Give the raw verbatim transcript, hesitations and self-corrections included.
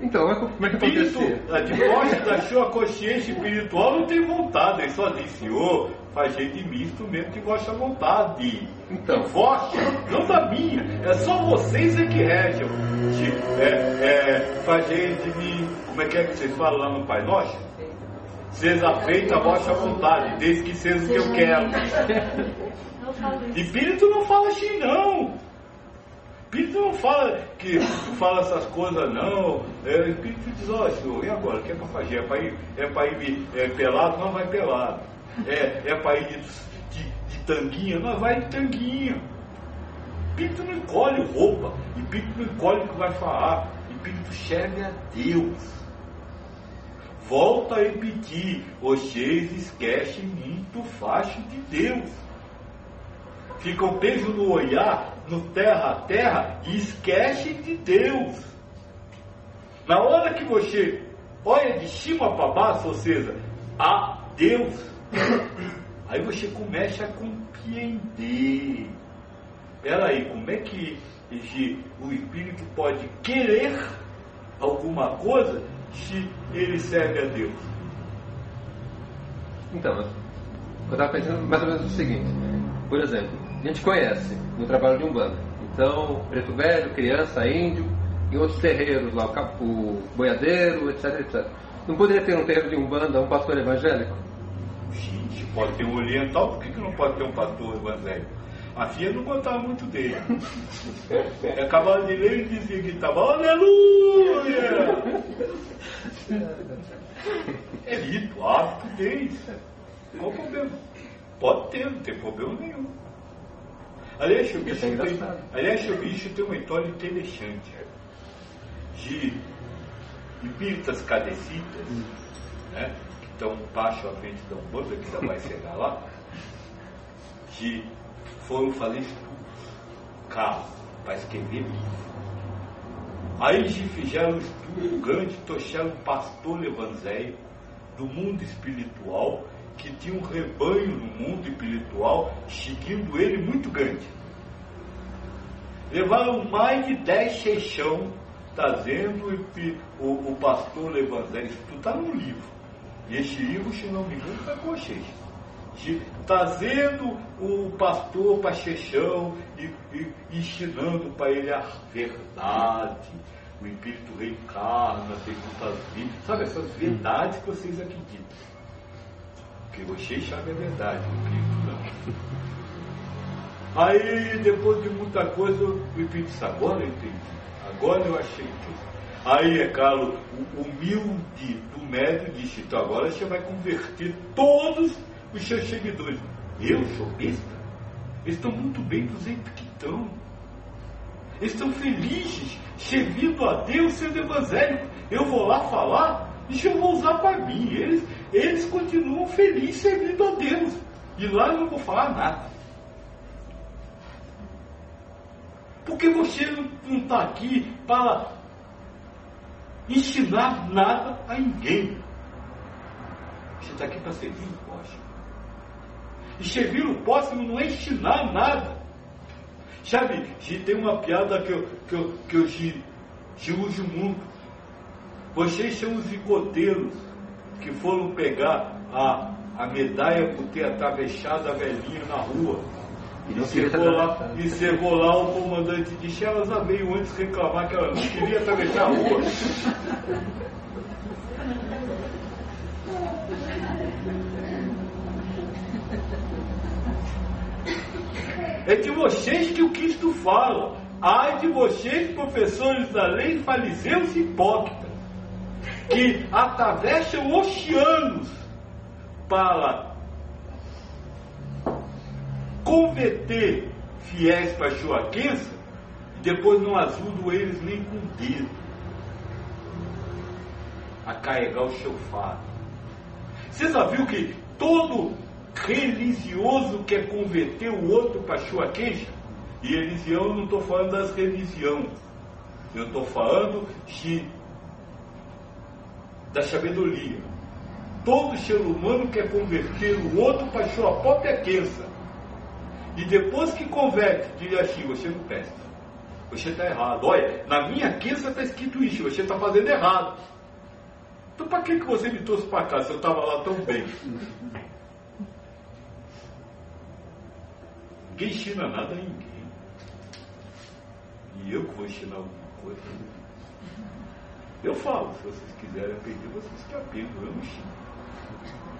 Então, como é que acontecia? Depois da sua consciência espiritual não tem vontade, ele só diz, Senhor, faz de mim instrumento de vossa vontade. Então, vossa, não da minha, é só vocês é que regem. É, é, fazei de mim, como é que é que vocês falam lá no Pai Nosso? Seja feita a vossa vontade, desde que seja o que eu quero. Espírito não fala assim, não. Espírito não fala que fala essas coisas, não. É, o Espírito diz, ó, oh, senhor, e agora? O que é para fazer? É para ir, é para ir é, pelado? Não, vai pelado. É, é para ir de, de, de tanguinha? Não, vai de tanguinha. Espírito não encolhe roupa. Espírito não encolhe o que vai falar. Espírito serve a Deus. Volta a repetir, vocês esquecem muito fácil de Deus. Fica o beijo no olhar, no terra a terra, e esquece de Deus. Na hora que você olha de cima para baixo, ou seja, a Deus, aí você começa a compreender. Espera aí, como é que o Espírito pode querer alguma coisa se ele serve a Deus? Então, eu estava pensando mais ou menos o seguinte. Por exemplo, a gente conhece no trabalho de Umbanda. Então, preto velho, criança, índio, e outros terreiros lá, o, o boiadeiro, etc, etcétera. Não poderia ter um terreiro de Umbanda um pastor evangélico? Gente, pode ter um oriental, por que, que não pode ter um pastor evangélico? A filha não contava muito dele. Acabava de ler e dizia que estava, aleluia! É rito, hábito deles. Qual o problema? Pode ter, não tem problema nenhum. Aliás, o bicho, tem, aliás, o bicho tem uma história interessante de espíritas cadecitas, hum. né, que estão baixo à frente da Umbanda, que ainda vai chegar lá, que foram fazer estudos, carro, para escrever livro. Aí eles fizeram um estudo grande, trouxeram um pastor evangélico do mundo espiritual, que tinha um rebanho no mundo espiritual, seguindo ele muito grande. Levaram mais de dez cheixão, trazendo o, o, o pastor evangélico, tudo está no livro. E esse livro, se não me engano, está com vocês. Trazendo o pastor para cheixão e, e ensinando para ele a verdade. O espírito reencarna, tem muitas vidas. Sabe, essas verdades que vocês acreditam. Porque vocês sabem a verdade, o espírito não. Aí, depois de muita coisa, o espírito disse, agora eu entendi. Agora eu achei tudo. Aí, é claro, o humilde do médium disse, então agora você vai converter todos os seus seguidores. Eu sou besta? Eles estão muito bem do jeito que estão. Eles estão felizes, servindo a Deus, sendo evangélico. Eu vou lá falar, e eu vou usar para mim. Eles, eles continuam felizes, servindo a Deus. E lá eu não vou falar nada. Porque você não está aqui para ensinar nada a ninguém. Você está aqui para servir o próximo. E servir o próximo não é ensinar nada. Sabe, tem uma piada que eu, que eu, que eu te, te uso muito. Vocês são os zicoteiros que foram pegar a, a medalha por ter atravessado a velhinha na rua. E chegou lá, e chegou lá o comandante disse, ela já veio antes reclamar que ela não queria atravessar a rua. É de vocês que o Cristo fala. Ai de vocês, professores da lei, fariseus e hipócritas, que atravessam oceanos para converter fiéis para a sua crença e depois não ajudam eles nem com o dedo a carregar o seu fardo. Você já viu que todo religioso quer converter o outro para a sua queixa? E religião, eu não estou falando das religiões, eu estou falando de, da sabedoria. Todo ser humano quer converter o outro para a sua própria crença. E depois que converte, diz assim, você não presta. Você está errado. Olha, na minha queixa está escrito isso, você está fazendo errado. Então para que, que você me trouxe para cá se eu estava lá tão bem? Ninguém ensina nada a ninguém. E eu que vou ensinar alguma coisa. Eu falo, se vocês quiserem aprender, vocês que aprendem, eu não ensino.